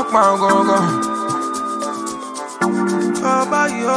Fuck my go. How about you?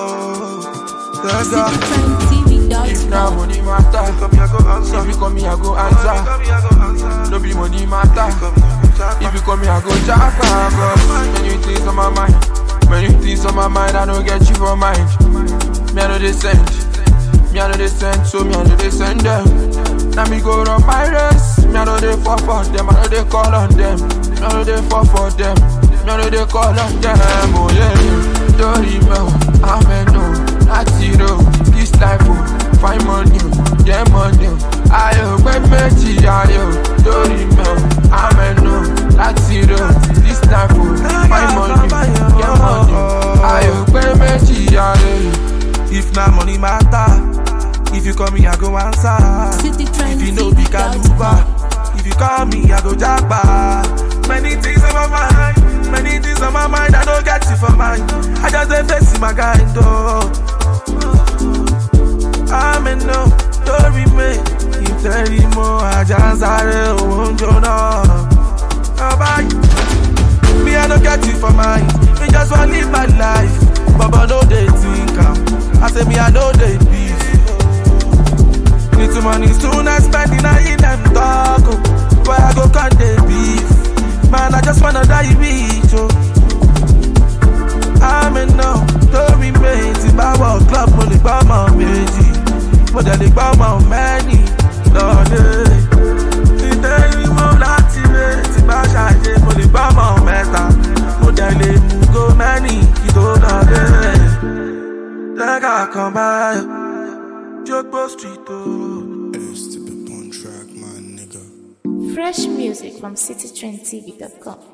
If now money matter, if you come here, I go answer. No be money matter. If you come here, I go japa. Many things on my mind, many things on my mind. I don't get you for mind. Me I know they send, me I know they send, so me I know they send them. Now me go run my race. Me I know they fall for them, I know they call on them. Me I know they fall for them, me I know they call on them. Oh yeah, don't remember, I'm a no, not zero. This life, oh, find money, get money. Ayo, when me ayo, don't remember, I'm a no, not zero. This life, oh, find money, get money. Ayo, when me ayo. If na money matter, if you call me, I go answer. If you know we can Uber, if you call me, I go japa. Many things on my mind, many things on my mind. I don't get you for mine. I just dey face my guy though. I'm in no, don't remain. If there is more, I just say, oh, How about you? Me, I don't get you for mine. Me just want live my life. Baba no they think I say me I know they beef. Need some money soon I spend it I in them talk. Why I go can't they beef? Man I just wanna die rich. I'm in no, don't remain. If I walk club, money by my baby. But then they buy my money. No day. If they remove that if I charge money by my meta. But then they go many. You don't know that. Like I come by, Jogbo Street, oh. It's to be on track, my nigga. Fresh music from citytrendtv.com.